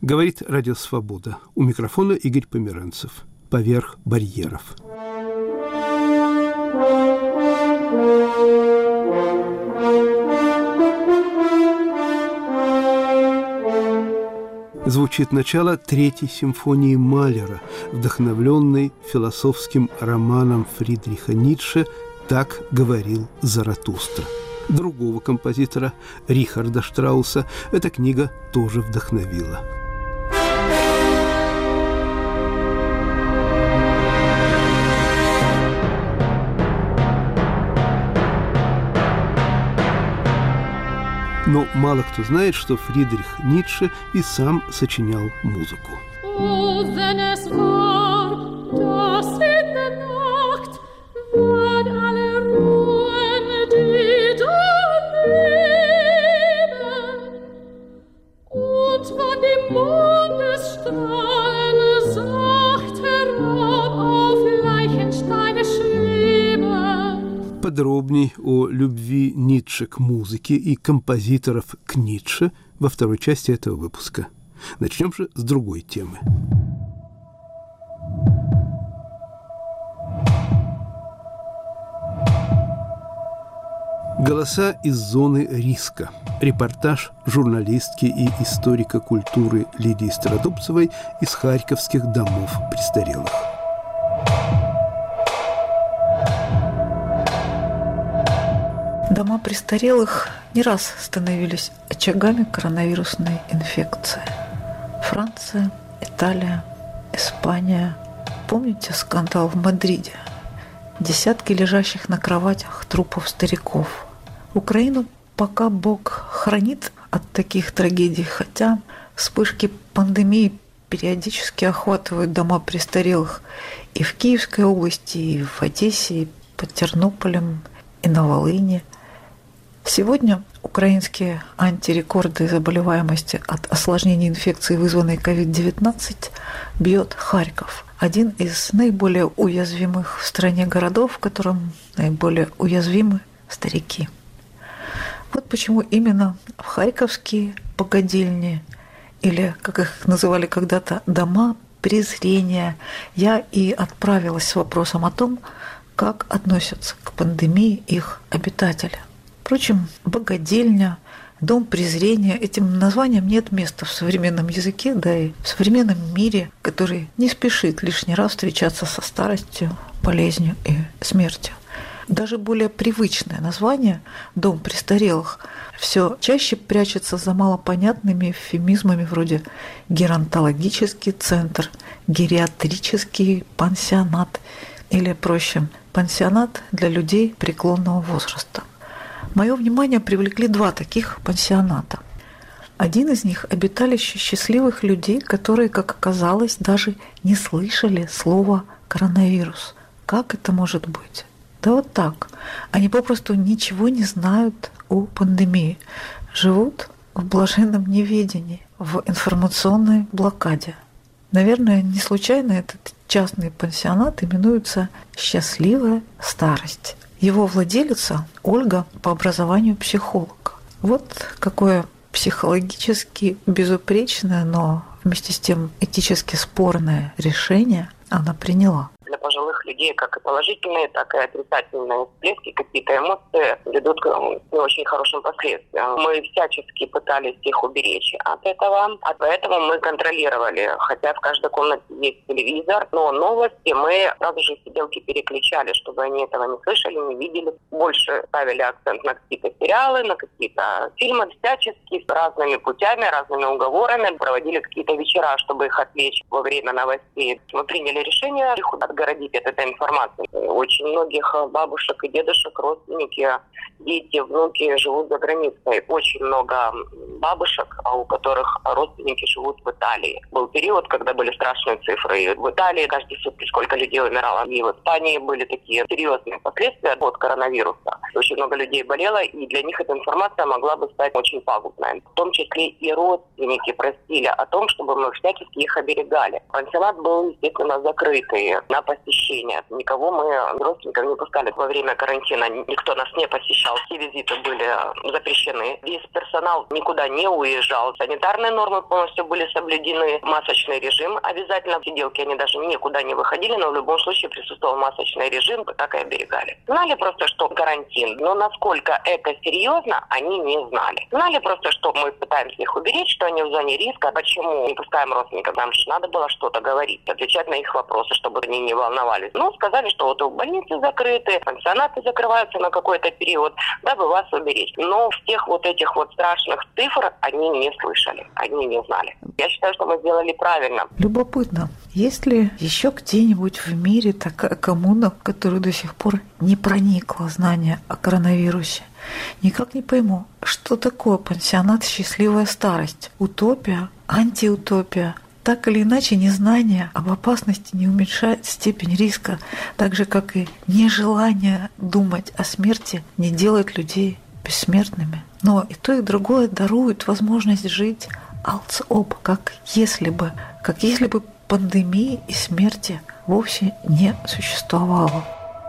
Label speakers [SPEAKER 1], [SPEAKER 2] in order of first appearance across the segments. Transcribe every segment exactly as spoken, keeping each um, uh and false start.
[SPEAKER 1] Говорит Радио Свобода. У микрофона Игорь Померанцев. Поверх барьеров. Звучит начало Третьей симфонии Малера, вдохновленной философским романом Фридриха Ницше «Так говорил Заратустра». Другого композитора, Рихарда Штрауса, эта книга тоже вдохновила. Но мало кто знает, что Фридрих Ницше и сам сочинял музыку. Подробней о любви Ницше к музыке и композиторов к Ницше во второй части этого выпуска. Начнем же с другой темы. Голоса из зоны риска. Репортаж журналистки и историка культуры Лидии Стародубцевой из харьковских домов престарелых.
[SPEAKER 2] Дома престарелых не раз становились очагами коронавирусной инфекции. Франция, Италия, Испания. Помните скандал в Мадриде? Десятки лежащих на кроватях трупов стариков. Украину пока Бог хранит от таких трагедий, хотя вспышки пандемии периодически охватывают дома престарелых и в Киевской области, и в Одессе, и под Тернополем, и на Волыни. Сегодня украинские антирекорды заболеваемости от осложнений инфекции, вызванной ковид девятнадцать, бьет Харьков. Один из наиболее уязвимых в стране городов, в котором наиболее уязвимы старики. Вот почему именно в харьковские богадельни, или, как их называли когда-то, дома презрения, я и отправилась с вопросом о том, как относятся к пандемии их обитатели. Впрочем, богадельня, дом презрения, этим названиям нет места в современном языке, да и в современном мире, который не спешит лишний раз встречаться со старостью, болезнью и смертью. Даже более привычное название «дом престарелых» все чаще прячется за малопонятными эвфемизмами вроде геронтологический центр, гериатрический пансионат или, проще, пансионат для людей преклонного возраста. Мое внимание привлекли два таких пансионата. Один из них – обиталище счастливых людей, которые, как оказалось, даже не слышали слова «коронавирус». Как это может быть? Да вот так. Они попросту ничего не знают о пандемии. Живут в блаженном неведении, в информационной блокаде. Наверное, не случайно этот частный пансионат именуется «Счастливая старость». Его владелица Ольга по образованию психолог. Вот какое психологически безупречное, но вместе с тем этически спорное решение она приняла.
[SPEAKER 3] Для пожилых людей как и положительные, так и отрицательные всплески, какие-то эмоции ведут к не очень хорошим последствиям. Мы всячески пытались их уберечь от этого, а поэтому мы контролировали, хотя в каждой комнате есть телевизор, но новости мы сразу же сиделки переключали, чтобы они этого не слышали, не видели. Больше ставили акцент на какие-то сериалы, на какие-то фильмы, всячески с разными путями, разными уговорами проводили какие-то вечера, чтобы их отвлечь во время новостей. Мы приняли решение их отгородить от этой информации. Очень многих бабушек и дедушек, родственники, дети, внуки живут за границей. Очень много бабушек, у которых родственники живут в Италии. Был период, когда были страшные цифры. В Италии каждые сутки сколько людей умирало. И в Испании были такие серьезные последствия от коронавируса. Очень много людей болело, и для них эта информация могла бы стать очень пагубной. В том числе и родственники просили о том, чтобы мы всячески их оберегали. Пансионат был, естественно, закрытый на посещение. время. Никого мы, родственников, не пускали во время карантина. Никто нас не посещал. Все визиты были запрещены. Весь персонал никуда не уезжал. Санитарные нормы полностью были соблюдены. Масочный режим обязательно. Сиделки, они даже никуда не выходили, но в любом случае присутствовал масочный режим, так и оберегали. Знали просто, что карантин, но насколько это серьезно, они не знали. Знали просто, что мы пытаемся их уберечь, что они в зоне риска. Почему не пускаем родственников? Нам же надо было что-то говорить, отвечать на их вопросы, чтобы они не волновались. Ну, сказали, что вот больницы закрыты, пансионаты закрываются на какой-то период, дабы вас уберечь. Но всех вот этих вот страшных цифр они не слышали, они не знали. Я считаю, что мы сделали правильно.
[SPEAKER 2] Любопытно, есть ли еще где-нибудь в мире такая коммуна, в которую до сих пор не проникло знание о коронавирусе? Никак не пойму, что такое пансионат «Счастливая старость»? Утопия? Антиутопия? Так или иначе, незнание об опасности не уменьшает степень риска, так же, как и нежелание думать о смерти не делает людей бессмертными. Но и то, и другое дарует возможность жить алц-об, как если бы, как если бы пандемии и смерти вовсе не существовало.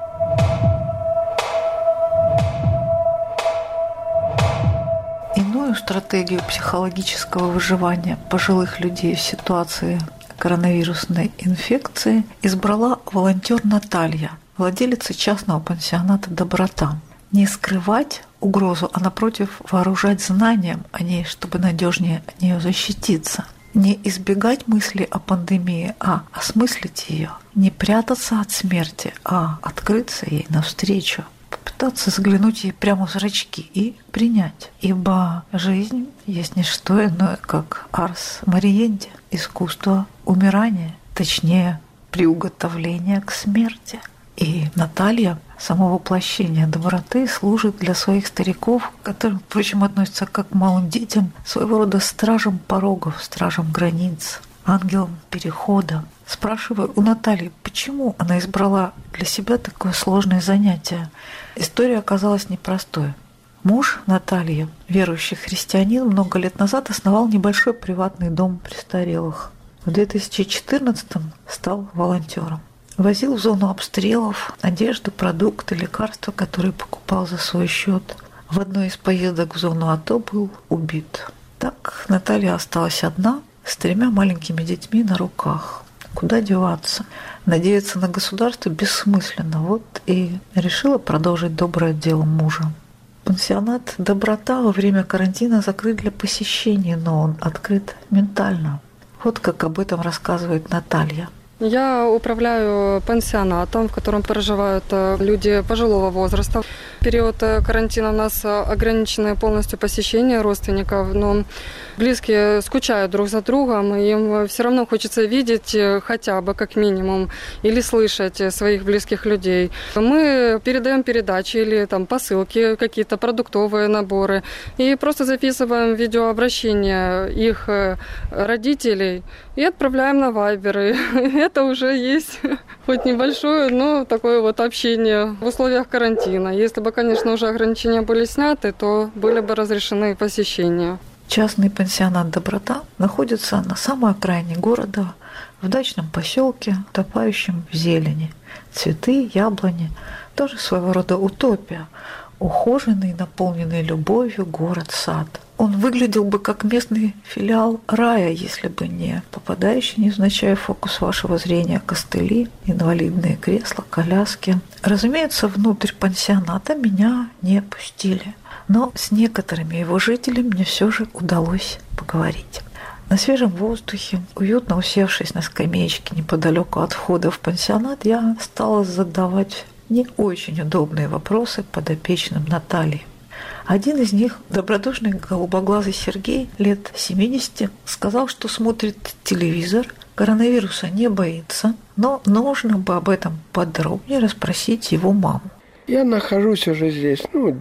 [SPEAKER 2] Иную стратегию психологического выживания пожилых людей в ситуации коронавирусной инфекции избрала волонтер Наталья, владелица частного пансионата «Доброта». Не скрывать угрозу, а напротив вооружать знанием о ней, чтобы надежнее от нее защититься. Не избегать мысли о пандемии, а осмыслить ее. Не прятаться от смерти, а открыться ей навстречу. Попытаться заглянуть ей прямо в зрачки и принять. Ибо жизнь есть не что иное, как арс мариенди, искусство умирания, точнее, приуготовление к смерти. И Наталья, само воплощение доброты, служит для своих стариков, к которым, впрочем, относятся как к малым детям, своего рода стражем порогов, стражем границ, ангелом перехода. Спрашиваю у Натальи, почему она избрала для себя такое сложное занятие. История оказалась непростой. Муж Натальи, верующий христианин, много лет назад основал небольшой приватный дом престарелых. В две тысячи четырнадцатом стал волонтером. Возил в зону обстрелов одежду, продукты, лекарства, которые покупал за свой счет. В одной из поездок в зону АТО был убит. Так Наталья осталась одна с тремя маленькими детьми на руках. Куда деваться? Надеяться на государство бессмысленно. Вот и решила продолжить доброе дело мужа. Пансионат «Доброта» во время карантина закрыт для посещений, но он открыт ментально. Вот как об этом рассказывает Наталья.
[SPEAKER 4] Я управляю пансионатом, в котором проживают люди пожилого возраста. В период карантина у нас ограниченное полностью посещение родственников, но близкие скучают друг за другом, и им все равно хочется видеть хотя бы как минимум или слышать своих близких людей. Мы передаем передачи или там посылки, какие-то продуктовые наборы, и просто записываем видеообращения их родителей и отправляем на Вайбер. Это уже есть хоть небольшое, но такое вот общение в условиях карантина. Если бы, конечно, уже ограничения были сняты, то были бы разрешены посещения.
[SPEAKER 2] Частный пансионат «Доброта» находится на самой окраине города, в дачном поселке, утопающем в зелени. Цветы, яблони – тоже своего рода утопия. Ухоженный, наполненный любовью город-сад. Он выглядел бы как местный филиал рая, если бы не попадающий невзначай в фокус вашего зрения костыли, инвалидные кресла, коляски. Разумеется, внутрь пансионата меня не пустили. Но с некоторыми его жителями мне все же удалось поговорить. На свежем воздухе, уютно усевшись на скамеечке неподалеку от входа в пансионат, я стала задавать не очень удобные вопросы подопечным Натальи. Один из них, добродушный голубоглазый Сергей, лет семидесяти, сказал, что смотрит телевизор, коронавируса не боится, но нужно бы об этом подробнее расспросить его маму.
[SPEAKER 5] Я нахожусь уже здесь, ну,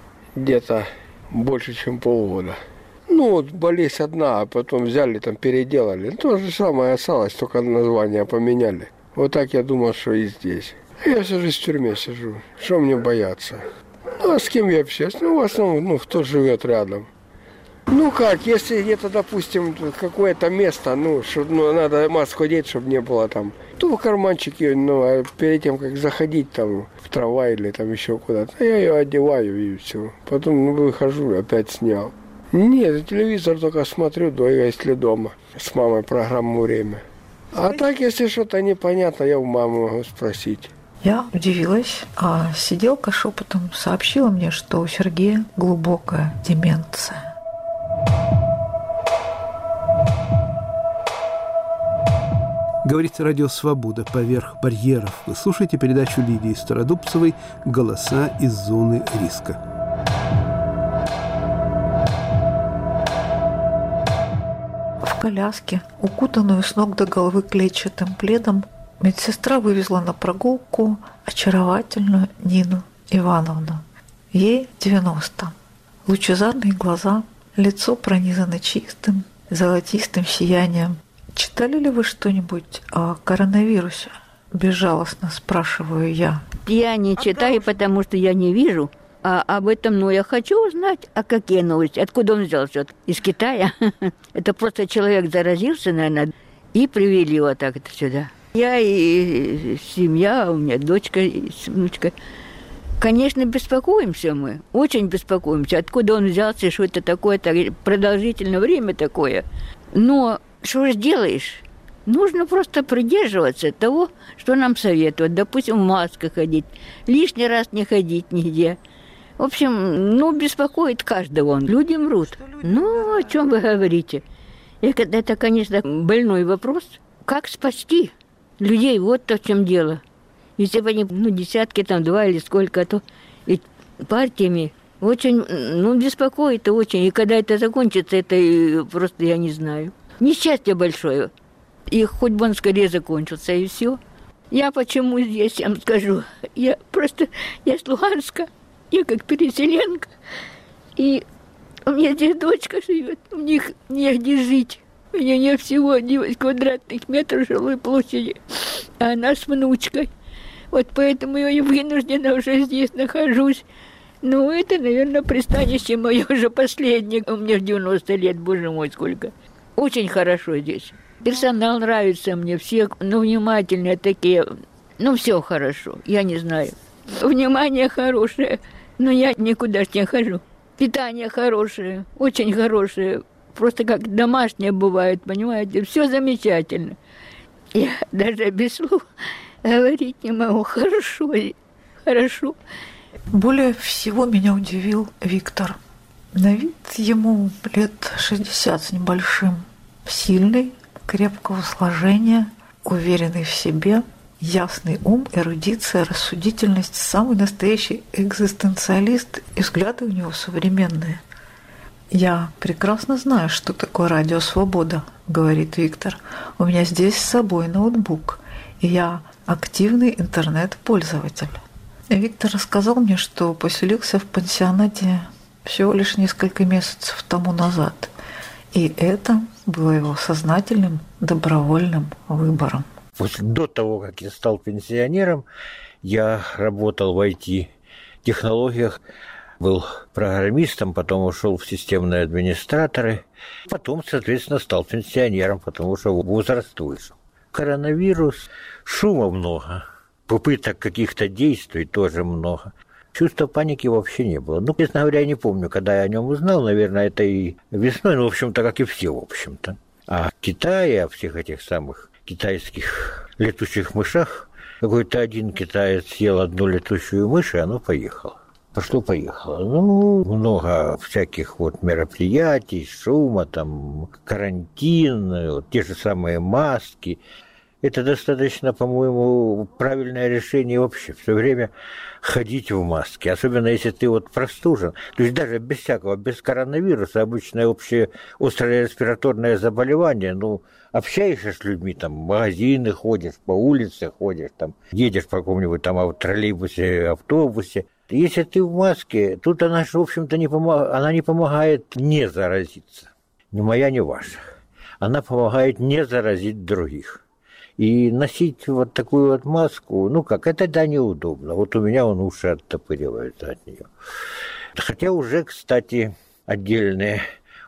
[SPEAKER 5] где-то больше, чем полгода. Ну, вот болезнь одна, а потом взяли, там, переделали. То же самое осталось, только название поменяли. Вот так я думал, что и здесь. Я всю жизнь в тюрьме сижу. Что мне бояться? Ну, а с кем я общаюсь? Ну, в основном, ну, кто живет рядом. Ну как, если где-то, допустим, какое-то место, ну, что, ну, надо маску одеть, чтобы не было там, то в карманчике, ну, а перед тем, как заходить там в трамвай или там еще куда-то, я ее одеваю и все. Потом ну, выхожу, опять снял. Нет, телевизор только смотрю, да, если дома. С мамой программу «Время». А так, если что-то непонятно, я у мамы могу спросить.
[SPEAKER 2] Я удивилась, а сиделка шепотом сообщила мне, что у Сергея глубокая деменция.
[SPEAKER 1] Говорит радио «Свобода» поверх барьеров. Вы слушаете передачу Лидии Стародубцевой «Голоса из зоны риска».
[SPEAKER 2] В коляске, укутанную с ног до головы клетчатым пледом, медсестра вывезла на прогулку очаровательную Нину Ивановну. Ей девяносто. Лучезарные глаза, лицо пронизано чистым, золотистым сиянием. Читали ли вы что-нибудь о коронавирусе? Безжалостно спрашиваю я.
[SPEAKER 6] Я не читаю, потому что я не вижу. А об этом, ну, я хочу узнать, а какие новости, откуда он взялся? Из Китая? Это просто человек заразился, наверное, и привели вот так это сюда. Я и семья, у меня дочка и внучка. Конечно, беспокоимся мы, очень беспокоимся, откуда он взялся, что это такое, продолжительное время такое. Но что же делаешь? Нужно просто придерживаться того, что нам советуют. Допустим, в масках ходить, лишний раз не ходить нигде. В общем, ну, беспокоит каждого он. Люди мрут. Ну, о чем вы говорите? Это, конечно, больной вопрос. Как спасти людей? Вот в чем дело. Если бы они, ну, десятки, там, два или сколько, то и партиями очень, ну, беспокоит очень. И когда это закончится, это просто я не знаю. Несчастье большое. И хоть бы он скорее закончился, и все. Я почему здесь, я вам скажу. Я просто, я с Луганска. Я как переселенка, и у меня здесь дочка живет, у них негде жить. У меня не всего девять квадратных метров жилой площади, а она с внучкой. Вот поэтому я вынуждена уже здесь нахожусь. Ну, это, наверное, пристанище мое уже последнее. У меня девяносто лет, боже мой, сколько. Очень хорошо здесь. Персонал нравится мне, все, ну, внимательные такие. Ну, все хорошо, я не знаю. Внимание хорошее. Но я никуда не хожу. Питание хорошее, очень хорошее. Просто как домашнее бывает, понимаете? Все замечательно. Я даже без слов говорить не могу. Хорошо, хорошо.
[SPEAKER 2] Более всего меня удивил Виктор. На вид ему лет шестьдесят с небольшим. Сильный, крепкого сложения, уверенный в себе. Ясный ум, эрудиция, рассудительность, самый настоящий экзистенциалист, и взгляды у него современные. «Я прекрасно знаю, что такое радио «Свобода», — говорит Виктор. «У меня здесь с собой ноутбук, и я активный интернет-пользователь». Виктор рассказал мне, что поселился в пансионате всего лишь несколько месяцев тому назад, и это было его сознательным, добровольным выбором.
[SPEAKER 7] До того, как я стал пенсионером, я работал в ай ти-технологиях, был программистом, потом ушел в системные администраторы. Потом, соответственно, стал пенсионером, потому что возраст вышел. Коронавирус, шума много, попыток каких-то действий тоже много. Чувства паники вообще не было. Ну, честно говоря, я не помню, когда я о нем узнал. Наверное, это и весной, ну, в общем-то, как и все, в общем-то. А в Китае, о всех этих самых китайских летучих мышах, какой-то один китаец съел одну летучую мышь, и оно поехало. Пошло-поехало. Ну, много всяких вот мероприятий, шума, там, карантин, вот те же самые маски. Это достаточно, по-моему, правильное решение вообще. Все время ходить в маске. Особенно, если ты вот простужен. То есть даже без всякого, без коронавируса, обычное общее острое респираторное заболевание, ну, общаешься с людьми, там, в магазины ходишь, по улице ходишь, там, едешь по какому-нибудь там в троллейбусе, автобусе. Если ты в маске, тут она, в общем-то, не помогает, она не помогает не заразиться. Ни моя, ни ваша. Она помогает не заразить других. И носить вот такую вот маску, ну как, это да, неудобно. Вот у меня он уши оттопыривается от нее. Хотя уже, кстати, отдельные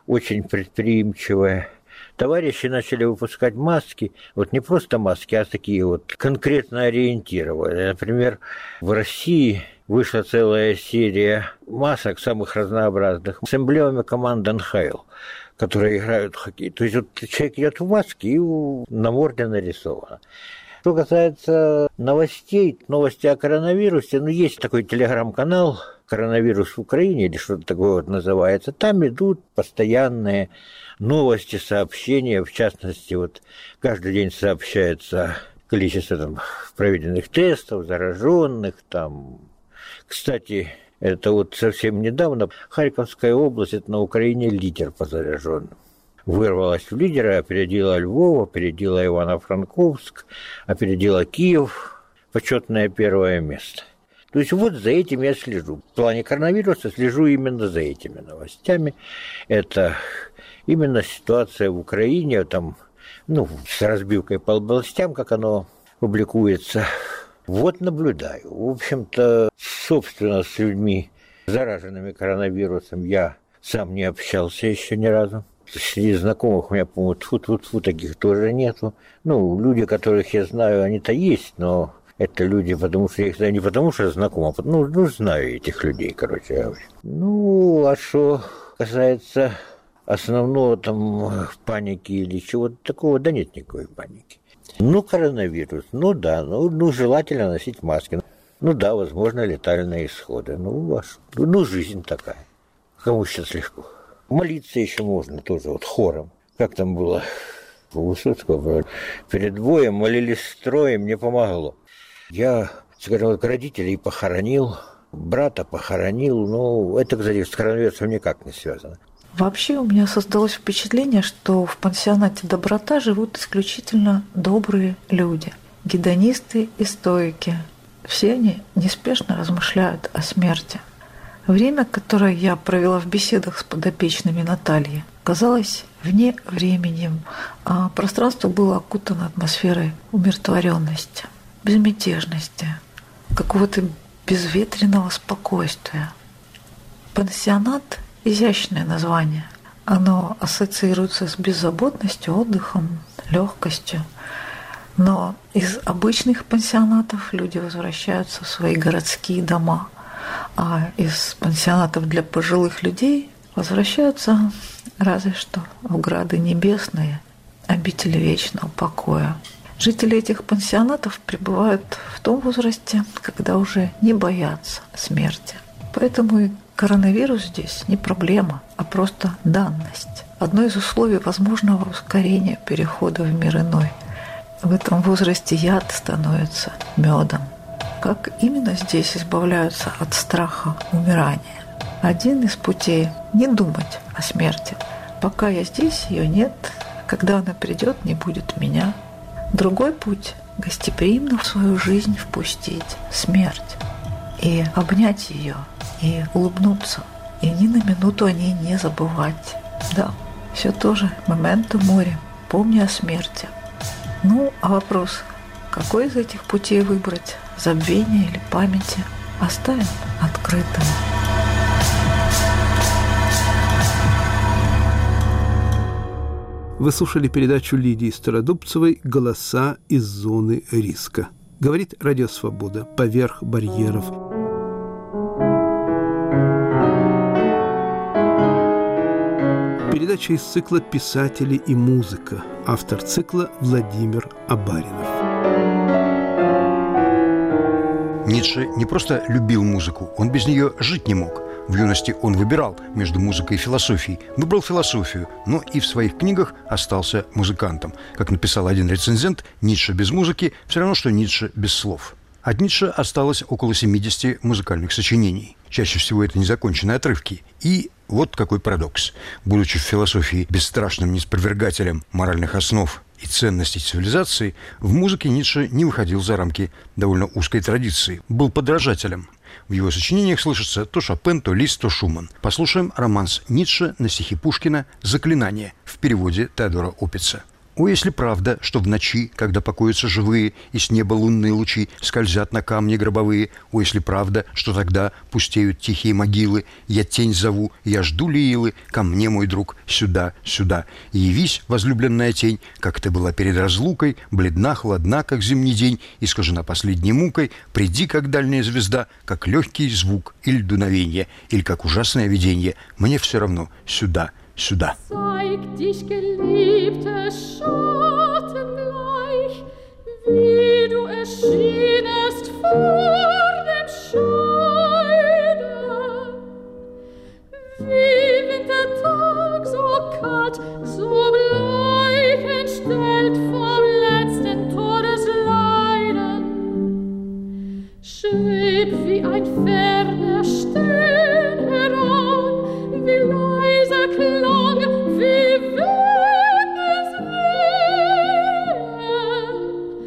[SPEAKER 7] очень предприимчивая. Товарищи начали выпускать маски, вот не просто маски, а такие вот конкретно ориентированные. Например, в России вышла целая серия масок самых разнообразных с эмблемами команды эн ха эл, которые играют в хоккей. То есть вот человек идет в маске, и на морде нарисовано. Что касается новостей, новости о коронавирусе, ну, есть такой телеграм-канал «Коронавирус в Украине», или что-то такое вот называется. Там идут постоянные новости, сообщения. В частности, вот каждый день сообщается количество там проведенных тестов, зараженных. Там. Кстати, это вот совсем недавно Харьковская область, это на Украине лидер по зараженным. Вырвалась в лидера, опередила Львов, опередила Ивано-Франковск, опередила Киев, почетное первое место. То есть вот за этим я слежу. В плане коронавируса слежу именно за этими новостями. Это именно ситуация в Украине, там, ну, с разбивкой по областям, как оно публикуется. Вот наблюдаю. В общем-то, собственно, с людьми, зараженными коронавирусом, я сам не общался еще ни разу. Среди знакомых у меня, по-моему, тьфу-тьфу-тьфу, таких тоже нету. Ну, люди, которых я знаю, они-то есть, но это люди, потому что я их знаю не потому, что я знаком, а ну, ну, знаю этих людей, короче говоря. Ну, а что касается основного там паники или чего-то такого, да нет никакой паники. Ну, коронавирус, ну да, ну, ну желательно носить маски. Ну да, возможно, летальные исходы. Ну, ваш, ну, жизнь такая. Кому сейчас легко. Молиться еще можно тоже, вот хором. Как там было у Высоцкого? Перед боем молились строем, не помогло. Я, скажем, вот родителей похоронил, брата похоронил, но это, кстати, с коронавирусом никак не связано.
[SPEAKER 2] Вообще у меня создалось впечатление, что в пансионате «Доброта» живут исключительно добрые люди, гедонисты и стоики. Все они неспешно размышляют о смерти. Время, которое я провела в беседах с подопечными Натальи, казалось вне времени, а пространство было окутано атмосферой умиротворенности, безмятежности, какого-то безветренного спокойствия. Пансионат – изящное название. Оно ассоциируется с беззаботностью, отдыхом, легкостью. Но из обычных пансионатов люди возвращаются в свои городские дома, а из пансионатов для пожилых людей возвращаются разве что в грады небесные, обители вечного покоя. Жители этих пансионатов пребывают в том возрасте, когда уже не боятся смерти. Поэтому и коронавирус здесь не проблема, а просто данность. Одно из условий возможного ускорения перехода в мир иной. В этом возрасте яд становится медом. Как именно здесь избавляются от страха умирания? Один из путей – не думать о смерти. Пока я здесь, ее нет. Когда она придет, не будет меня. Другой путь – гостеприимно в свою жизнь впустить смерть и обнять ее, и улыбнуться, и ни на минуту о ней не забывать. Да, все тоже моменто море, помни о смерти. Ну, а вопрос, какой из этих путей выбрать, забвение или памяти, оставим открытым.
[SPEAKER 1] Вы слушали передачу Лидии Стародубцевой «Голоса из зоны риска». Говорит Радио Свобода. Поверх барьеров. Передача из цикла «Писатели и музыка». Автор цикла Владимир Абаринов.
[SPEAKER 8] Ницше не просто любил музыку, он без нее жить не мог. В юности он выбирал между музыкой и философией. Выбрал философию, но и в своих книгах остался музыкантом. Как написал один рецензент, Ницше без музыки все равно, что Ницше без слов. От Ницше осталось около семидесяти музыкальных сочинений. Чаще всего это незаконченные отрывки. И вот какой парадокс. Будучи в философии бесстрашным неспровергателем моральных основ и ценностей цивилизации, в музыке Ницше не выходил за рамки довольно узкой традиции. Был подражателем. В его сочинениях слышится то Шопен, то Лист, то Шуман. Послушаем романс Ницше на стихи Пушкина «Заклинание» в переводе Теодора Опица. О, если правда, что в ночи, когда покоятся живые, и с неба лунные лучи скользят на камни гробовые, о, если правда, что тогда пустеют тихие могилы, я тень зову, я жду Лиилы, ко мне, мой друг, сюда, сюда. Явись, возлюбленная тень, как ты была перед разлукой, бледна, холодна, как зимний день, искажена последней мукой, приди, как дальняя звезда, как легкий звук или дуновенье, или как ужасное виденье, мне все равно, сюда, сюда.
[SPEAKER 9] Zeig dich, geliebte Schatten gleich, wie du erschienest vor dem Scheide. Wie Wintertag so kalt, so bleich entstellt vom letzten Todesleiden. Schweb wie ein ferner Stern heran, wie leiser Klang, wie Windeswehen.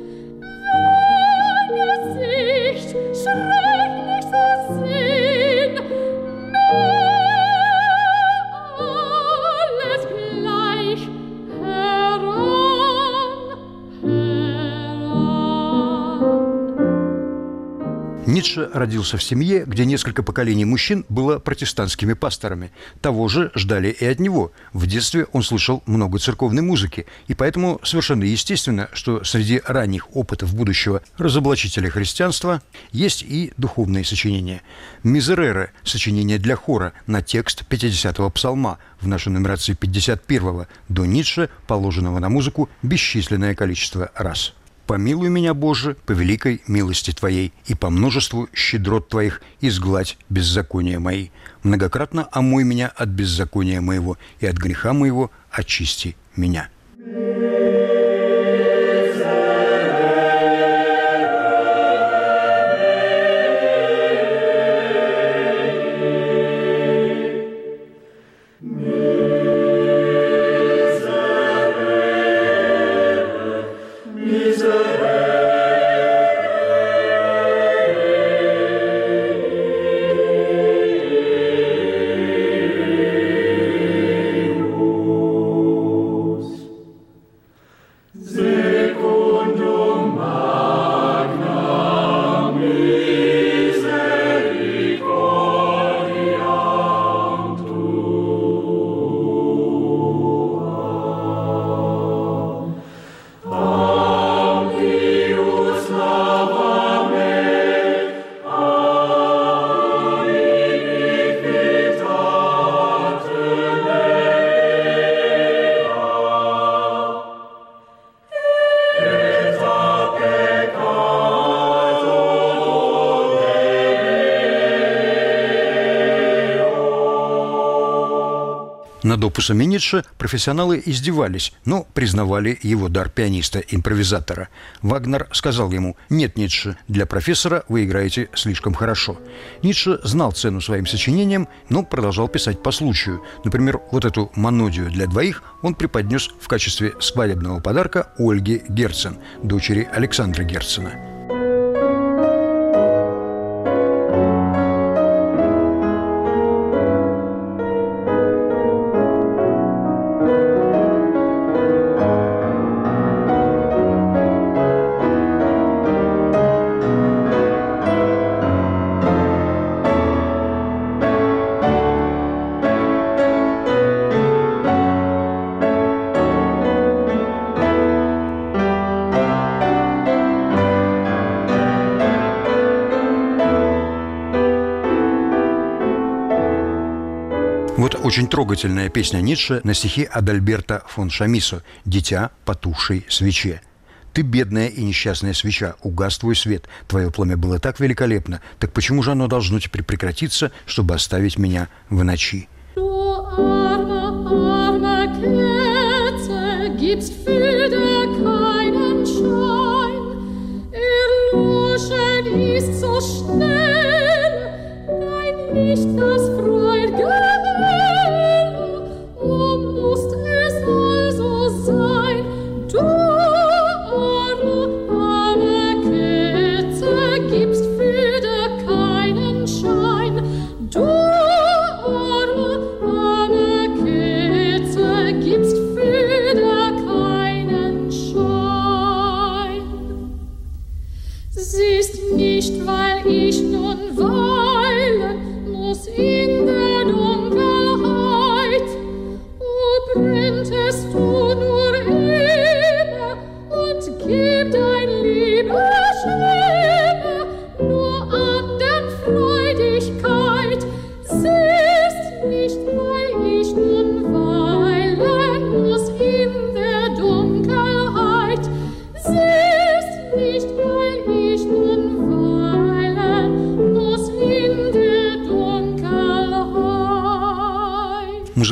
[SPEAKER 9] Wenn Gesicht schrecklich zu sehen, alles gleich heran, heran.
[SPEAKER 8] Ницше родился в семье, где несколько поколений мужчин было протестантскими пасторами. Того же ждали и от него. В детстве он слышал много церковной музыки, и поэтому совершенно естественно, что среди ранних опытов будущего разоблачителя христианства есть и духовные сочинения. «Мизерере» – сочинение для хора на текст пятидесятого псалма, в нашей нумерации пятьдесят первого, до Ницше, положенного на музыку бесчисленное количество раз. «Помилуй меня, Боже, по великой милости Твоей, и по множеству щедрот Твоих изгладь беззакония мои. Многократно омой меня от беззакония моего, и от греха моего очисти меня». Над опусами Ницше профессионалы издевались, но признавали его дар пианиста-импровизатора. Вагнер сказал ему: «Нет, Ницше, для профессора вы играете слишком хорошо». Ницше знал цену своим сочинениям, но продолжал писать по случаю. Например, вот эту «Монодию для двоих» он преподнес в качестве свадебного подарка Ольге Герцен, дочери Александра Герцена. Вот очень трогательная песня Ницше на стихи Адальберта фон Шамисо «Дитя потухшей свече». «Ты, бедная и несчастная свеча, угас твой свет. Твое пламя было так великолепно. Так почему же оно должно теперь прекратиться, чтобы оставить меня в ночи?»
[SPEAKER 9] Arme Kitze, gibst für dir keinen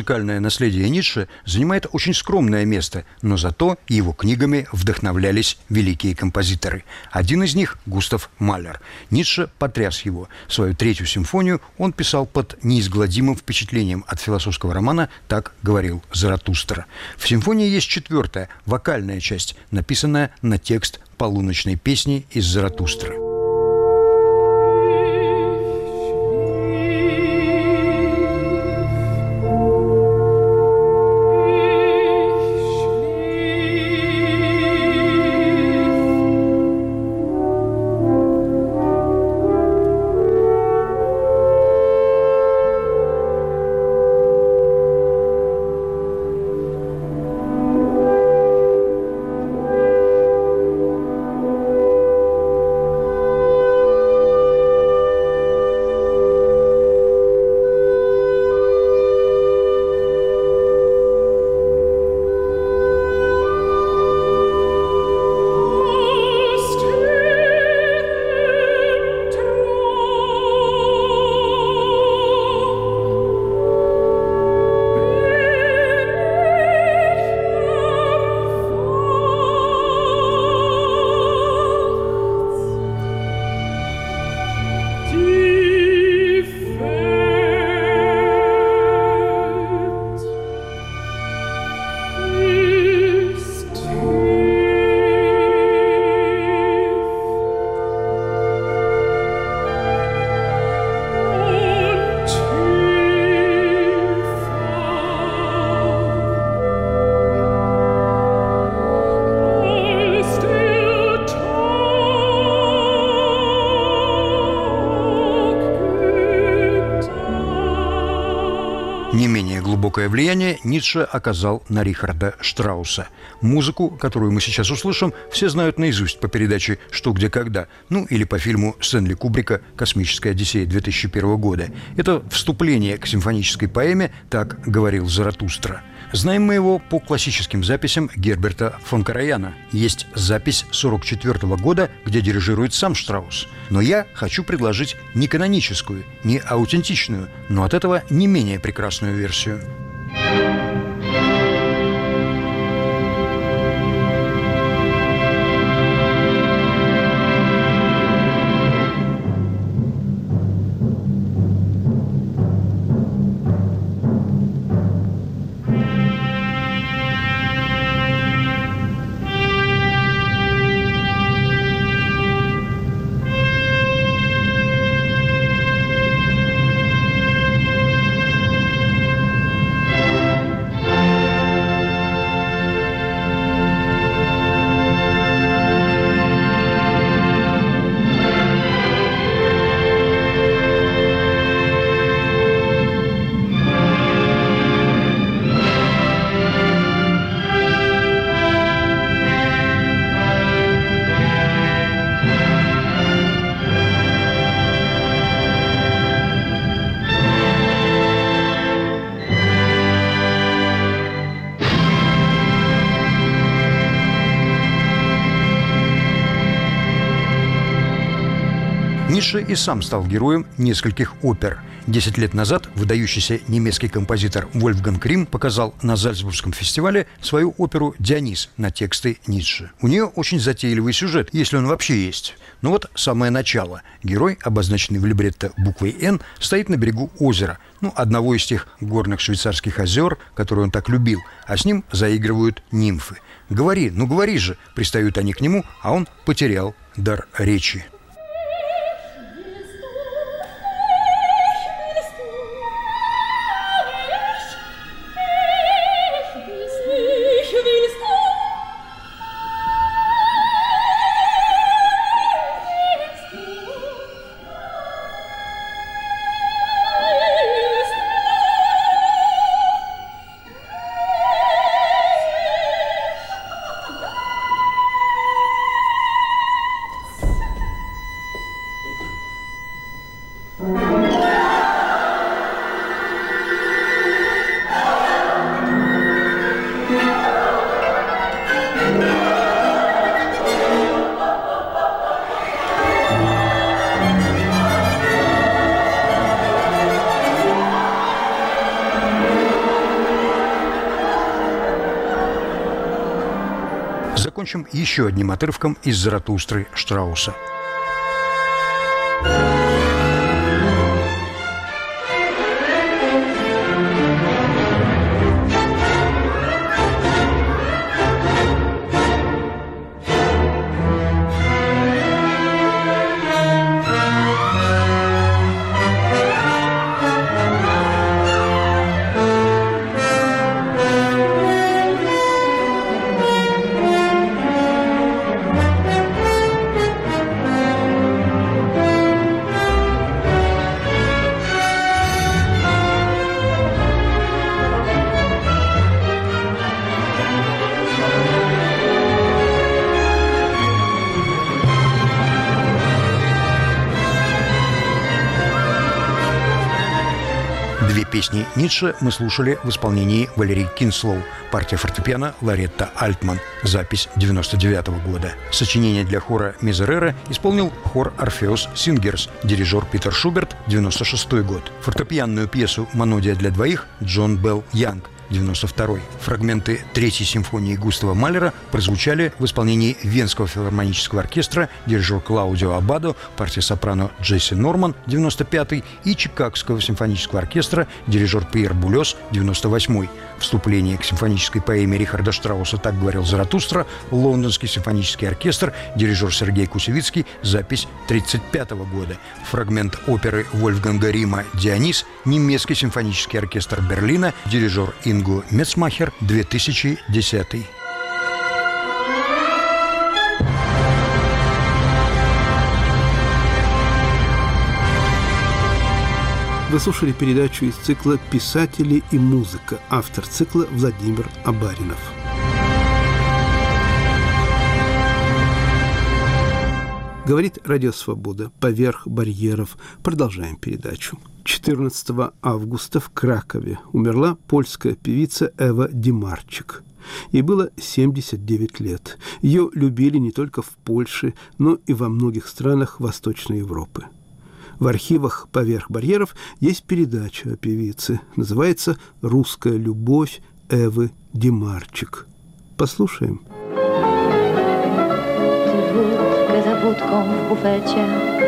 [SPEAKER 8] музыкальное наследие Ницше занимает очень скромное место, но зато его книгами вдохновлялись великие композиторы. Один из них – Густав Малер. Ницше потряс его. Свою третью симфонию он писал под неизгладимым впечатлением от философского романа «Так говорил Заратустра». В симфонии есть четвертая, вокальная часть, написанная на текст полуночной песни из Заратустры. Не менее глубокое влияние Ницше оказал на Рихарда Штрауса. Музыку, которую мы сейчас услышим, все знают наизусть по передаче «Что, где, когда», ну или по фильму Стэнли Кубрика «Космическая Одиссея» две тысячи первого года. Это вступление к симфонической поэме «Так говорил Заратустра». Знаем мы его по классическим записям Герберта фон Караяна. Есть запись сорок четвёртого года, где дирижирует сам Штраус. Но я хочу предложить не каноническую, не аутентичную, но от этого не менее прекрасную версию. Ницше и сам стал героем нескольких опер. Десять лет назад выдающийся немецкий композитор Вольфганг Рим показал на Зальцбургском фестивале свою оперу «Дионис» на тексты Ницше. У нее очень затейливый сюжет, если он вообще есть. Но вот самое начало. Герой, обозначенный в либретто буквой «Н», стоит на берегу озера, ну, одного из тех горных швейцарских озер, которые он так любил, а с ним заигрывают нимфы. «Говори, ну говори же!» – пристают они к нему, а он потерял дар речи. Закончим еще одним отрывком из «Заратустры» Штрауса. Две песни Ницше мы слушали в исполнении Валерии Кинслоу, партия фортепиано Лоретта Альтман, запись девяносто девятого года. Сочинение для хора Мизерера исполнил хор «Орфеус Сингерс», дирижер Питер Шуберт, девяносто шестой год. Фортепианную пьесу «Монодия для двоих» Джон Белл Янг, девяносто второй. Фрагменты Третьей симфонии Густава Малера прозвучали в исполнении Венского филармонического оркестра, дирижер Клаудио Аббадо, партия сопрано Джесси Норман, девяносто пятый, и Чикагского симфонического оркестра, дирижер Пьер Булес, девяносто восьмой. Вступление к симфонической поэме Рихарда Штрауса «Так говорил Заратустра», Лондонский симфонический оркестр, дирижер Сергей Кусевицкий, запись тридцать пятого года. Фрагмент оперы Вольфганга Рима «Дионис», немецкий симфонический оркестр Берлина, дирижер Инго Мецмахер, две тысячи десятый.
[SPEAKER 1] Вы слушали передачу из цикла «Писатели и музыка». Автор цикла Владимир Абаринов. Говорит Радио Свобода. Поверх барьеров. Продолжаем передачу. четырнадцатого августа в Кракове умерла польская певица Эва Димарчик. Ей было семьдесят девять лет. Ее любили не только в Польше, но и во многих странах Восточной Европы. В архивах «Поверх барьеров» есть передача о певице. Называется «Русская любовь Эвы Димарчик». Послушаем.
[SPEAKER 10] Ty za wódką w bufecie,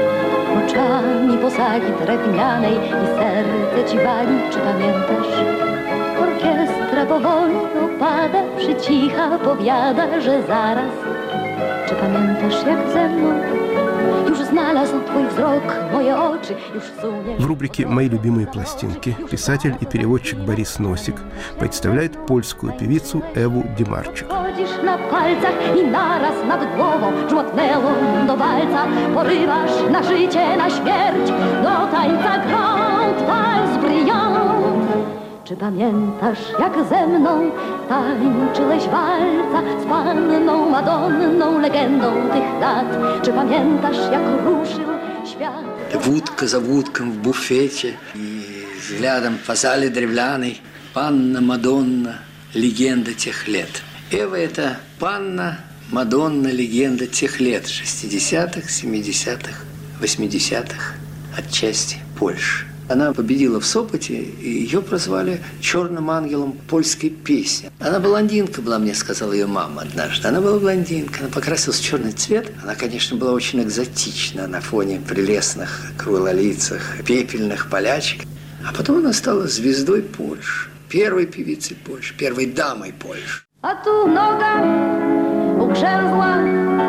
[SPEAKER 10] oczami posagi drewnianej i serce ci wali, czy pamiętasz? Orkiestra powoli opada, przycicha, powiada, że zaraz. Czy pamiętasz, jak ze mną już znalazł twój wzrok moje oczy, już sunie...
[SPEAKER 1] В рубрике «Мои любимые пластинки» писатель и переводчик Борис Носик представляет польскую певицу Эву Димарчик.
[SPEAKER 10] Chodzisz na palcach i naraz nad głową żmotnęło do walca, porywasz na życie, na śmierć, do tańca grand walc brillant. Czy pamiętasz, jak ze mną tańczyłeś walca z panną Madonną, legendą tych lat? Czy pamiętasz, jak ruszył świat?
[SPEAKER 11] Wódka za wódką w bufecie i взглядом по зале древляной Панна Мадонна, легенда тех лет. Эва – это Панна Мадонна, легенда тех лет шестидесятых, семидесятых, восьмидесятых, отчасти Польши. Она победила в Сопоте, и ее прозвали «черным ангелом польской песни». Она блондинка была, мне сказала ее мама однажды. Она была блондинка, она покрасилась в черный цвет. Она, конечно, была очень экзотична на фоне прелестных круглолицых пепельных полячек. А потом она стала звездой Польши, первой певицей Польши, первой дамой Польши.
[SPEAKER 10] A tu noga ugrzęzła,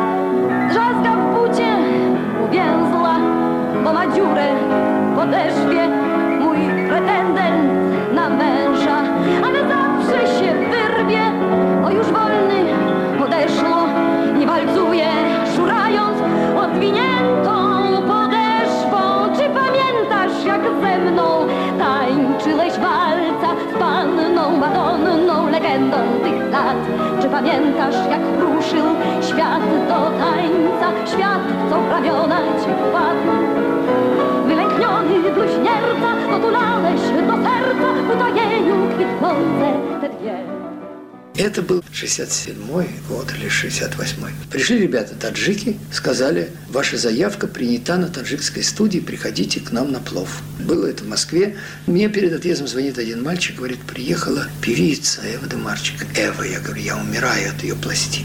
[SPEAKER 10] drzazga w bucie uwięzła, bo ma dziurę w podeszwie mój pretendent na męża. Ale zawsze się wyrwie, o już wolny odeszło i walcuje, szurając odwiniętą podeszwą. Czy pamiętasz, jak ze mną tańczyłeś walca z panną Madonną, legendą tych lat? Czy pamiętasz, jak ruszył świat do tańca? Świat, co w ramiona ci wpadł. Wylękniony bluźnierca, otulałeś do serca w utajeniu kwitnące te dwie.
[SPEAKER 11] Это был шестьдесят седьмой год или шестьдесят восьмой. Пришли ребята таджики, сказали, ваша заявка принята на таджикской студии, приходите к нам на плов. Было это в Москве. Мне перед отъездом звонит один мальчик, говорит, приехала певица Эва Димарчик. Эва, я говорю, я умираю от ее пластинки.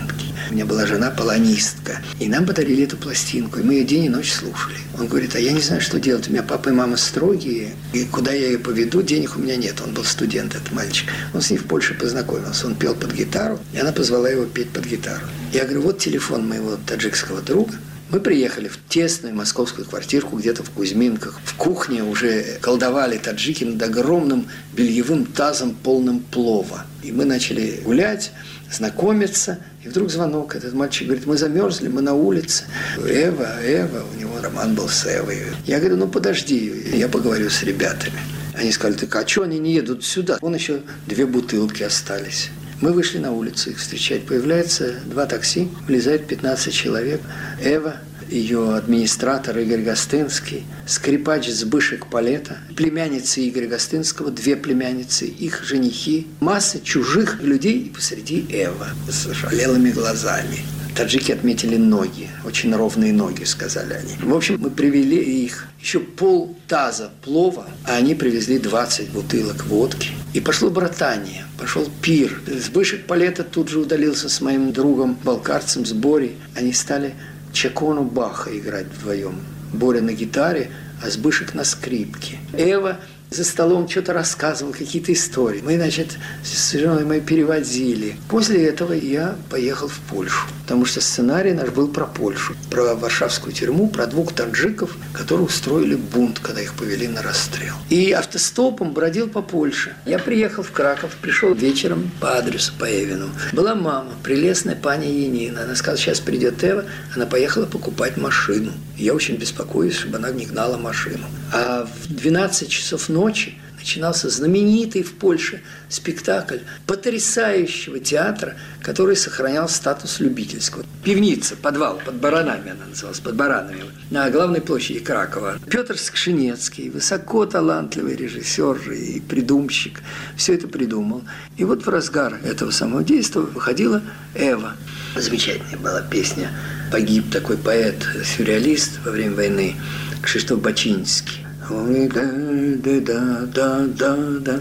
[SPEAKER 11] У меня была жена полонистка. И нам подарили эту пластинку. И мы ее день и ночь слушали. Он говорит, а я не знаю, что делать. У меня папа и мама строгие. И куда я ее поведу, денег у меня нет. Он был студент, этот мальчик. Он с ней в Польше познакомился. Он пел под гитару. И она позвала его петь под гитару. Я говорю, вот телефон моего таджикского друга. Мы приехали в тесную московскую квартирку где-то в Кузьминках. В кухне уже колдовали таджики над огромным бельевым тазом, полным плова. И мы начали гулять, знакомиться. И вдруг звонок. Этот мальчик говорит, мы замерзли, мы на улице. Эва, Эва, у него роман был с Эвой. Я говорю, ну подожди, я поговорю с ребятами. Они сказали, так а что они не едут сюда? Вон еще две бутылки остались. Мы вышли на улицу их встречать. Появляется два такси, влезает пятнадцать человек. Эва, ее администратор Игорь Гостынский, скрипач Збышек Палета, племянницы Игоря Гостынского, две племянницы, их женихи, масса чужих людей, и посреди Эва с ошалелыми глазами. Таджики отметили ноги, очень ровные ноги, сказали они. В общем, мы привели их, еще пол таза плова, а они привезли двадцать бутылок водки. И пошло братание, пошел пир. Збышек Палета тут же удалился с моим другом, балкарцем, с Борей. Они стали Чакону Баха играть вдвоем. Боря на гитаре, а Збышек на скрипке. Эва за столом что-то рассказывал, какие-то истории. Мы, значит, с женой моей переводили. После этого я поехал в Польшу, потому что сценарий наш был про Польшу, про Варшавскую тюрьму, про двух таджиков, которые устроили бунт, когда их повели на расстрел. И автостопом бродил по Польше. Я приехал в Краков, пришел вечером по адресу, по Эвину. Была мама, прелестная паня Янина. Она сказала, сейчас придет Эва. Она поехала покупать машину. Я очень беспокоюсь, чтобы она не гнала машину. А в двенадцать часов ночи начинался знаменитый в Польше спектакль потрясающего театра, который сохранял статус любительского. Пивница, подвал, под баранами она называлась, под баранами, на главной площади Кракова. Петр Скшинецкий, высоко талантливый режиссер и придумщик, все это придумал. И вот в разгар этого самого действия выходила Эва. Замечательная была песня. Погиб такой поэт-сюрреалист во время войны Кшиштоф Бачинский. Ой, да, да, да, да, да.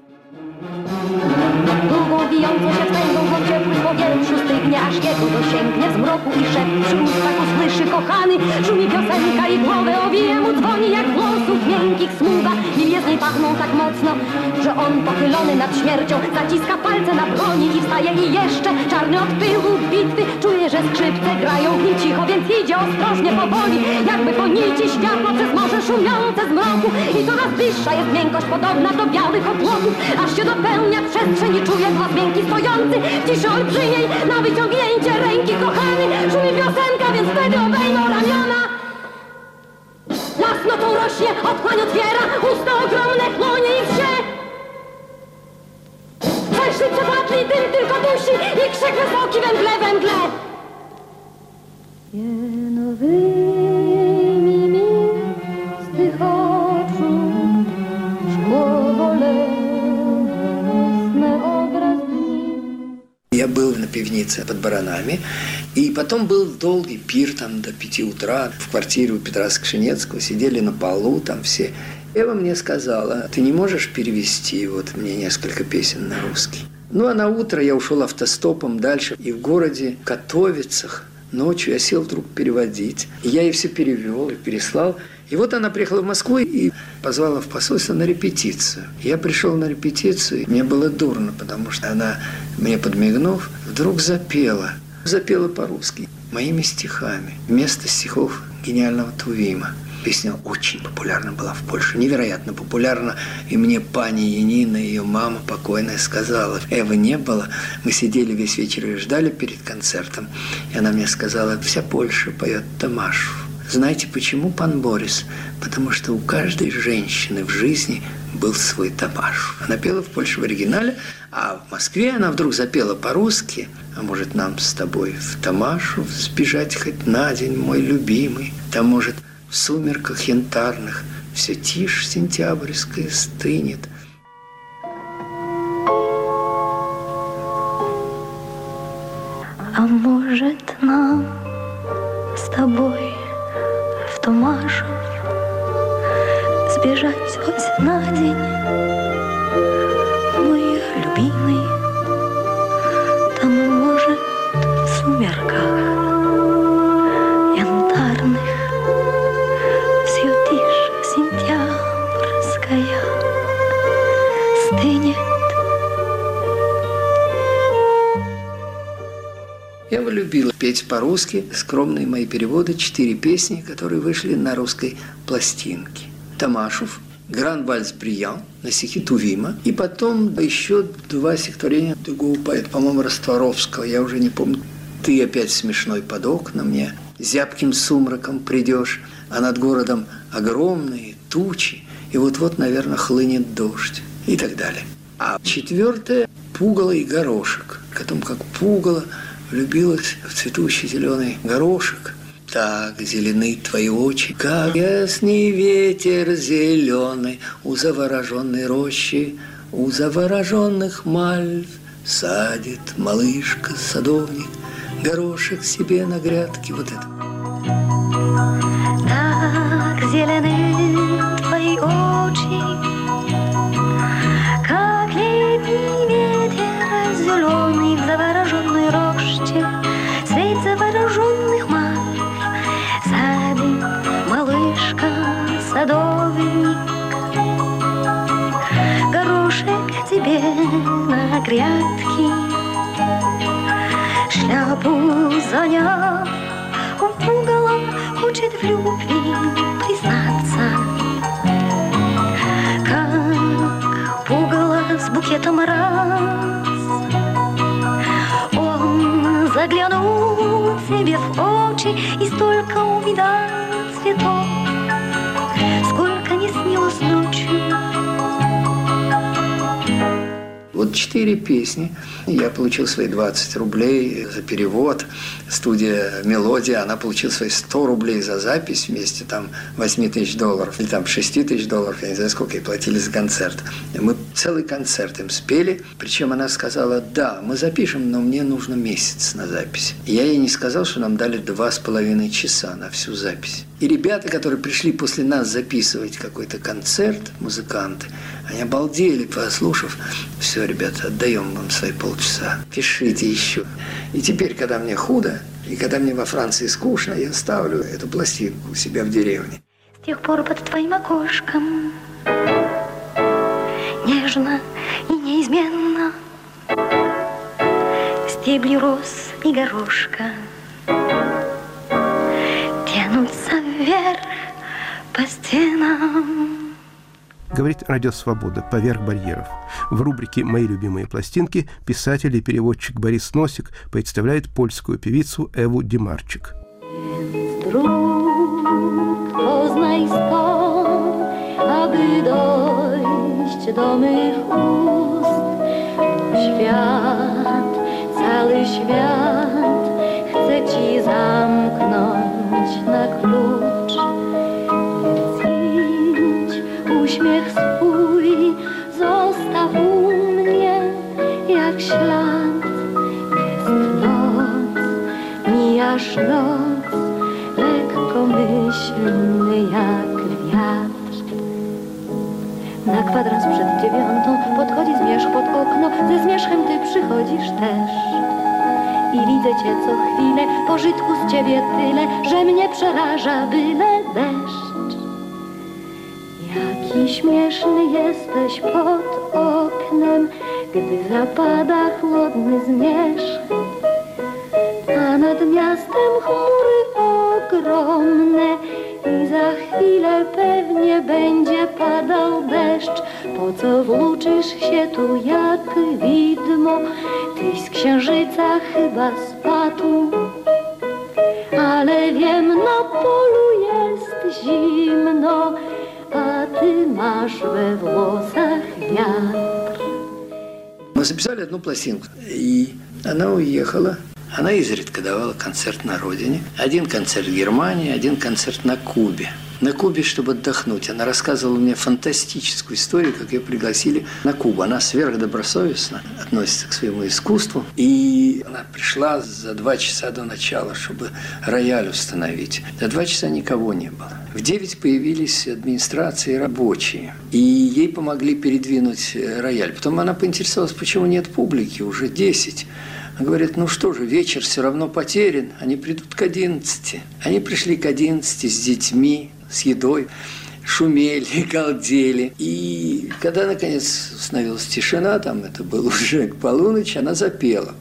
[SPEAKER 10] Długo wijąco się wstęgą w ciepłym powietrzu stygnie, aż jego dosięgnie z mroku i szep. Przy ustach usłyszy kochany, szumi piosenka i głowę owije mu, dzwoni jak włosów miękkich smuga. I jezdni pachną tak mocno, że on pochylony nad śmiercią zaciska palce na broni i wstaje i jeszcze czarny od pyłu bitwy. Czuje, że skrzypce grają w nim cicho, więc idzie ostrożnie powoli, jakby po nici światło przez morze szumiące z mroku. I coraz bliższa jest miękkość podobna do białych obłoków, aż się dopełnia przestrzeń i czuje głos miękki stojący w ciszy olbrzymiej na wyciągnięcie ręki kochany. Szumi piosenka, więc wtedy obejmą ramiona. Las nocą rośnie, otchłań otwiera usta ogromne, chłonie i wsie. Przeszli przeplatli, dym tylko dusi i krzyk wysoki we mgle, we mgle. Jenowymi mi z tych oczu szkło bolesne obrazki.
[SPEAKER 11] Я был на пивнице под баранами, и потом был долгий пир там до пяти утра в квартире у Петра Скшинецкого, сидели на полу там все. Эва мне сказала, ты не можешь перевести вот мне несколько песен на русский? Ну, а на утро я ушел автостопом дальше, и в городе Катовицах ночью я сел вдруг переводить. И я ей все перевел и переслал. И вот она приехала в Москву и позвала в посольство на репетицию. Я пришел на репетицию, и мне было дурно, потому что она, мне подмигнув, вдруг запела. Запела по-русски, моими стихами, вместо стихов гениального Тувима. Песня очень популярна была в Польше, невероятно популярна. И мне пани Янина, ее мама покойная, сказала, Эвы не было. Мы сидели весь вечер и ждали перед концертом. И она мне сказала, вся Польша поет Тамашу. Знаете почему, пан Борис? Потому что у каждой женщины в жизни был свой Тамаш. Она пела в Польше в оригинале, а в Москве она вдруг запела по-русски. А может, нам с тобой в Тамашу сбежать хоть на день, мой любимый? Там, может, в сумерках янтарных все тишь сентябрьская стынет.
[SPEAKER 10] А может, нам с тобой в Томашев сбежать хоть на день, мой любимый? Там, может, в сумерках сумерках янтарных все тише сентябрьская стынет.
[SPEAKER 11] Я любила петь по-русски. Скромные мои переводы, четыре песни, которые вышли на русской пластинке. Тамашев, Гран-вальс Бриян, на стихи Тувима. И потом еще два стихотворения другого поэта, по-моему, Растворовского, я уже не помню. «Ты опять смешной под окна мне, зябким сумраком придешь, а над городом огромные тучи, и вот-вот, наверное, хлынет дождь». И так далее. А четвертое – «Пугало и горошек». О том, как пугало влюбилась в цветущий зеленый горошек. Так зелены твои очи, как ясный ветер зеленый у завороженной рощи, у завороженных мальв садит малышка-садовник горошек себе на грядке. Вот это.
[SPEAKER 10] Так зелены твои очи, как летний ветер зеленый в завороженной роще, свет завороженных мальв садит малышка-садовник горошек тебе на грядке. Шляпу заняв, у пугала хочет в любви признаться. Как пугало с букетом раз, он заглянул себе в очи и столько увидал цветов, сколько не снилось ночью.
[SPEAKER 11] Вот четыре песни. Я получил свои двадцать рублей за перевод. Студия «Мелодия», она получила свои сто рублей за запись вместе там восемь тысяч долларов или там шесть тысяч долларов, я не знаю, сколько ей платили за концерт. Мы целый концерт им спели, причем она сказала: да, мы запишем, но мне нужно месяц на запись. И я ей не сказал, что нам дали два с половиной часа на всю запись. И ребята, которые пришли после нас записывать какой-то концерт, музыканты, они обалдели, послушав: все, ребята, отдаем вам свои полчаса, пишите еще. И теперь, когда мне худо, и когда мне во Франции скучно, я ставлю эту пластинку у себя в деревне.
[SPEAKER 10] С тех пор под твоим окошком нежно и неизменно стебли роз и горошка тянутся вверх по стенам.
[SPEAKER 1] Говорит Радио Свобода «Поверх барьеров». В рубрике «Мои любимые пластинки» писатель и переводчик Борис Носик представляет польскую певицу Эву Димарчик.
[SPEAKER 10] Poznaj skąd, aby dojść do mych ust. Świat, cały świat chce ci zamknąć na klucz. Więc idź, uśmiech swój zostaw u mnie jak ślad. Jest noc, mijasz noc, lekkomyślny jak wiatr. Na kwadrans przed dziewiątą podchodzi zmierzch pod okno, ze zmierzchem ty przychodzisz też. I widzę cię co chwilę, pożytku z ciebie tyle, że mnie przeraża byle deszcz. Jaki śmieszny jesteś pod oknem, gdy zapada chłodny zmierzch. A nad miastem chmury ogromne i za chwilę pewnie będzie padał deszcz. Po co włóczysz się tu jak widmo? Tyś z księżyca chyba spadł. Ale wiem, na polu jest zimno, a ty masz we włosach wiatr.
[SPEAKER 11] Мы записали одну пластинку, и она уехала. Она изредка давала концерт на родине. Один концерт в Германии, один концерт на Кубе. На Кубе, чтобы отдохнуть. Она рассказывала мне фантастическую историю, как ее пригласили на Кубу. Она сверхдобросовестно относится к своему искусству. И она пришла за два часа до начала, чтобы рояль установить. За два часа никого не было. В девять появились администрации рабочие. И ей помогли передвинуть рояль. Потом она поинтересовалась, почему нет публики, уже десять. Он говорит, ну что же, вечер все равно потерян, они придут к одиннадцати. Они пришли к одиннадцати с детьми, с едой, шумели, галдели. И когда, наконец, установилась тишина, там это было уже к полуночи, она запела.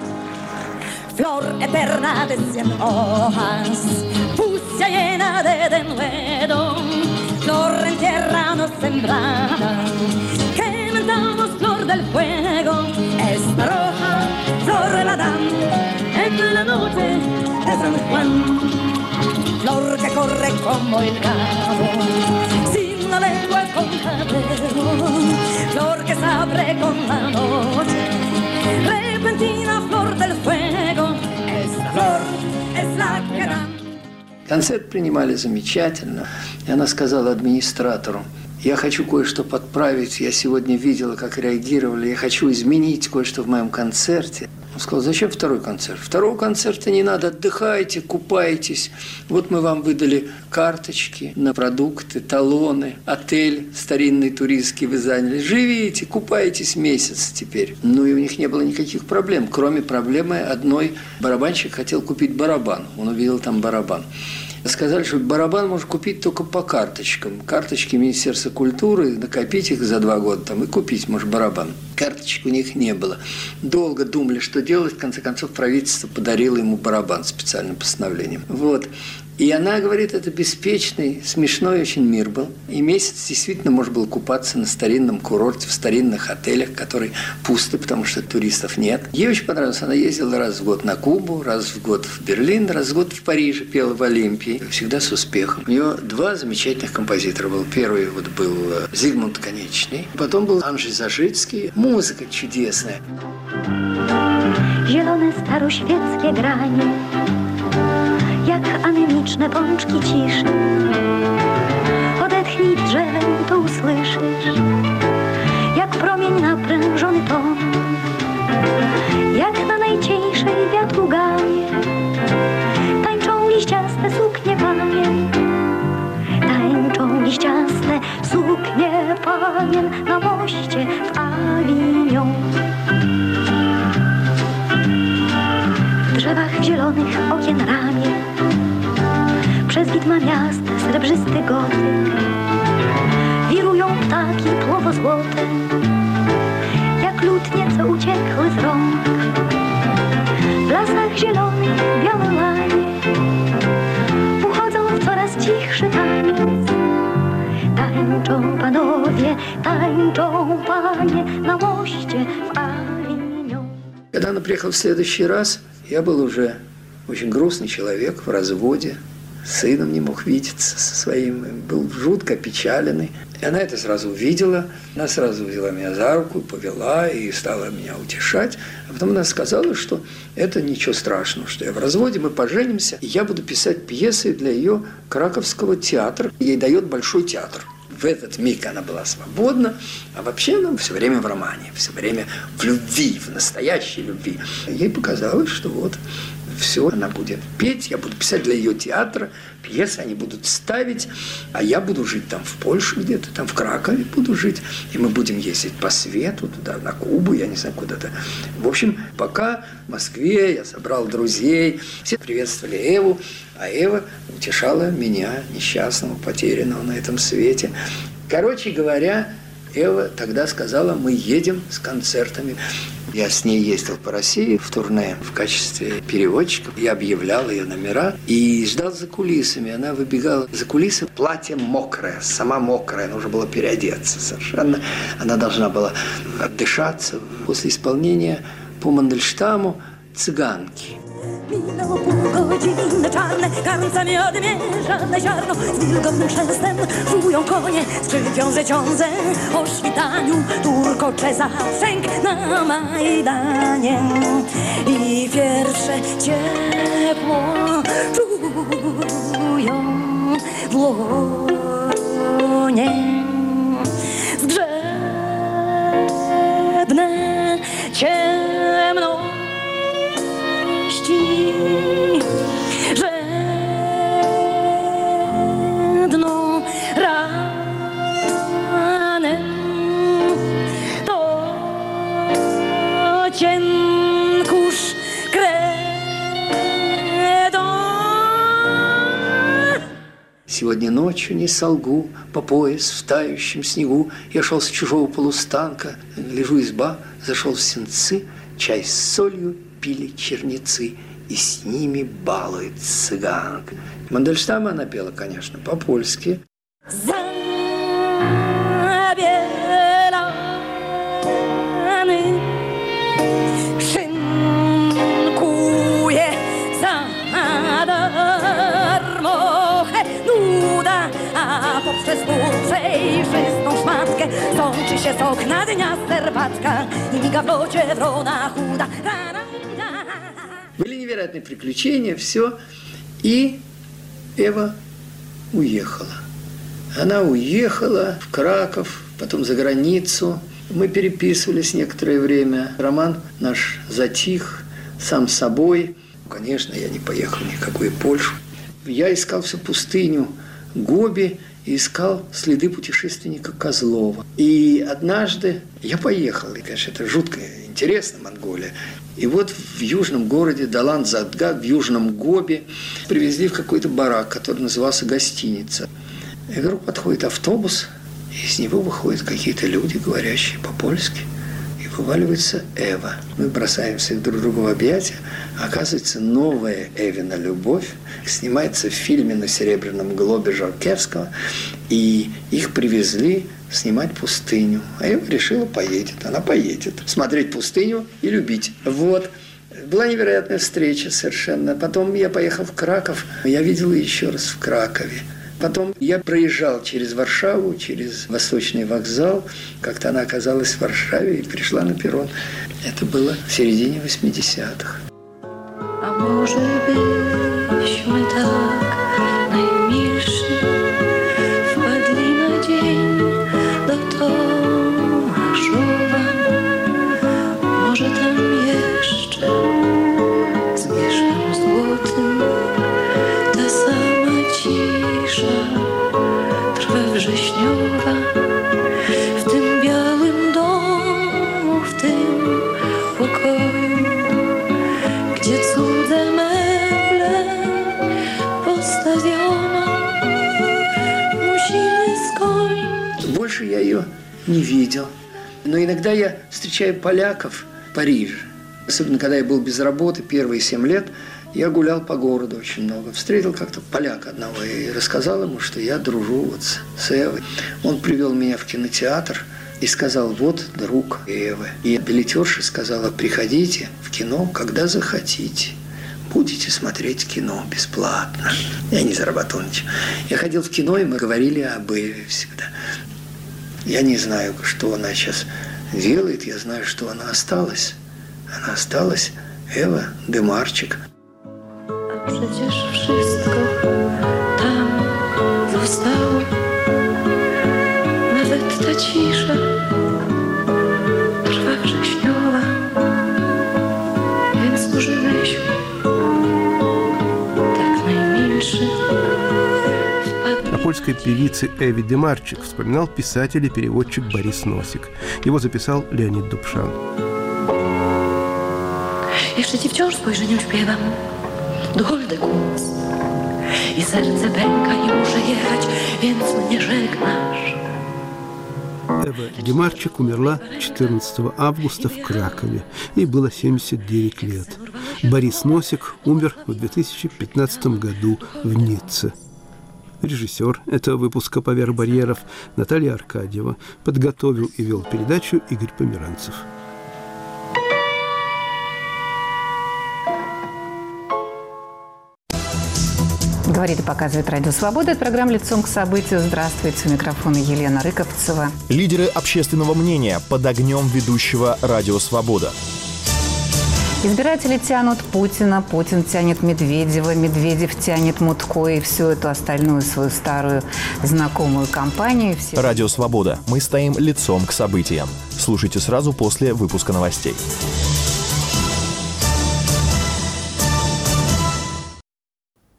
[SPEAKER 12] Flor eterna de cien hojas, puse llena de denuedo, flor en tierra no sembrada, que mentamos flor del fuego, esta roja flor la dan en la noche de San Juan, flor que corre como el cabo, sin la lengua con cabello, flor que se abre con la noche, repentina flor del fuego, esta flor es la que dan.
[SPEAKER 11] Концерт принимали замечательно. И она сказала администратору, я хочу кое-что подправить, я сегодня видела, как реагировали, я хочу изменить кое-что в моем концерте. Он сказал, зачем второй концерт? Второго концерта не надо, отдыхайте, купайтесь. Вот мы вам выдали карточки на продукты, талоны, отель старинный туристский вы заняли. Живите, купайтесь месяц теперь. Ну и у них не было никаких проблем, кроме проблемы одной. Барабанщик хотел купить барабан, он увидел там барабан. Сказали, что барабан можно купить только по карточкам. Карточки Министерства культуры, накопить их за два года там, и купить, может, барабан. Карточек у них не было. Долго думали, что делать. В конце концов, правительство подарило ему барабан специальным постановлением. Вот. И она говорит, это беспечный, смешной очень мир был. И месяц действительно можно было купаться на старинном курорте, в старинных отелях, которые пусты, потому что туристов нет. Ей очень понравилось. Она ездила раз в год на Кубу, раз в год в Берлин, раз в год в Париже, пела в Олимпии. Всегда с успехом. У нее два замечательных композитора был. Первый вот был Зигмунд Конечный, потом был Анджей Зажицкий. Музыка чудесная.
[SPEAKER 10] Zielone staroświeckie granie, jak anemiczne pączki ciszy. Odetchnij drzewem, to usłyszysz, jak promień naprężony ton, jak na najcieńszej wiatru gamie, tańczą liściaste suknie panien, tańczą liściaste suknie panien na moście w Avignon. W drzewach zielonych okien ramię, przez widma miast srebrzysty gotyk, wirują ptaki płowo-złote, jak lutnie, co uciekły z rąk. W lasach zielonych białe łanie uchodzą w coraz cichszy taniec. Tańczą panowie, tańczą panie na moście w Avignon.
[SPEAKER 11] Когда она приехала в следующий раз, я был уже очень грустный человек в разводе, с сыном не мог видеться со своим, был жутко опечаленный. И она это сразу увидела, она сразу взяла меня за руку, повела и стала меня утешать. А потом она сказала, что это ничего страшного, что я в разводе, мы поженимся, и я буду писать пьесы для ее краковского театра. Ей дает Большой театр. В этот миг она была свободна, а вообще она все время в романе, все время в любви, в настоящей любви. Ей показалось, что вот все, она будет петь, я буду писать для ее театра, пьесы они будут ставить, а я буду жить там в Польше где-то, там в Кракове буду жить, и мы будем ездить по свету, туда, на Кубу, я не знаю, куда-то. В общем, пока в Москве я собрал друзей, все приветствовали Эву, а Эва утешала меня, несчастного, потерянного на этом свете. Короче говоря, Эва тогда сказала, мы едем с концертами. Я с ней ездил по России в турне в качестве переводчика. Я объявлял ее номера и ждал за кулисами. Она выбегала за кулисы, платье мокрое, сама мокрая, нужно было переодеться совершенно. Она должна была отдышаться после исполнения по Мандельштаму «Цыганки».
[SPEAKER 12] Minęło pół godziny czarne, karmcami odmierzane ziarno. Z wilgotnym chrzęstem żują konie, skrzypią rzeciądze. O świtaniu turkocze zaprzęg na Majdanie. I pierwsze ciepło czują w łonie. Zgrzebne ciemno że dno ranem to cienkusz
[SPEAKER 11] Сегодня ночью, не солгу, по пояс в тающем снегу я шел с чужого полустанка, лежу изба, зашел в сенцы, чай с солью пили черницы, и с ними балует цыганка. Мандельштама она пела, конечно, по-польски.
[SPEAKER 12] Poprzez przejrzystą szmatkę sączy się sok na dnia serwaczka i miga w locie wrona chuda.
[SPEAKER 11] Были невероятные приключения, все. И Эва уехала. Она уехала в Краков, потом за границу. Мы переписывались некоторое время. Роман наш затих сам собой. Конечно, я не поехал ни в какую Польшу. Я искал всю пустыню Гоби и искал следы путешественника Козлова. И однажды я поехал, и, конечно, это жутко интересно, Монголия. И вот в южном городе Далан-Задгак, в южном Гоби, привезли в какой-то барак, который назывался гостиница. И вдруг подходит автобус, и из него выходят какие-то люди, говорящие по-польски. И вываливается Эва. Мы бросаемся друг к другу в объятия. Оказывается, новая Эвина любовь снимается в фильме на Серебряном глобе Жаркевского. И их привезли снимать пустыню. А Эва решила, поедет. Она поедет. Смотреть пустыню и любить. Вот. Была невероятная встреча совершенно. Потом я поехал в Краков. Я видел ее еще раз в Кракове. Потом я проезжал через Варшаву, через Восточный вокзал. Как-то она оказалась в Варшаве и пришла на перрон. Это было в середине восьмидесятых.
[SPEAKER 13] A może byśmy tak najmilszy wpadli na dzień do Tomaszowa. Może tam jeszcze z mieszkiem złotym ta sama cisza trwa wrześniowa. W tym białym domu, w tym pokoju, gdzie cudze meble postawiono, musimy skończyć.
[SPEAKER 11] Больше я ее не видел. Но иногда я встречаю поляков в Париже. Особенно, когда я был без работы, первые семь лет, я гулял по городу очень много. Встретил как-то поляка одного и рассказал ему, что я дружу вот с Эвой. Он привел меня в кинотеатр и сказал, вот друг Эвы. И билетерша сказала, приходите в кино, когда захотите. Будете смотреть кино бесплатно. Я не зарабатывал ничего. Я ходил в кино, и мы говорили об Эве всегда. Я не знаю, что она сейчас делает. Я знаю, что она осталась. Она осталась Эва Демарчик.
[SPEAKER 13] A przecież wszystko tam zostało. Nawet ta cisza trwa wrześniowa. Więc może myśl tak najmilszy.
[SPEAKER 1] О польской певице Эве Демарчик вспоминал писатель и переводчик Борис Носик. Его записал Леонид Дубшан.
[SPEAKER 13] Jeszcze ci wciąż spojrzeniem śpiewam dolny głos i serce pęka i muszę jechać, więc mnie żegnasz.
[SPEAKER 1] Эва Демарчик умерла четырнадцатого августа в Кракове. Ей было семьдесят девять лет. Борис Носик умер в две тысячи пятнадцатом году в Ницце. Режиссер этого выпуска «Поверх барьеров» Наталья Аркадьева. Подготовил и вел передачу Игорь Померанцев.
[SPEAKER 14] Говорит и показывает Радио Свобода. Это программа «Лицом к событию». Здравствуйте. У микрофона Елена Рыковцева.
[SPEAKER 15] Лидеры общественного мнения под огнем ведущего Радио Свобода.
[SPEAKER 14] Избиратели тянут Путина, Путин тянет Медведева, Медведев тянет Мутко и всю эту остальную свою старую знакомую компанию. Все...
[SPEAKER 15] Радио Свобода. Мы стоим лицом к событиям. Слушайте сразу после выпуска новостей.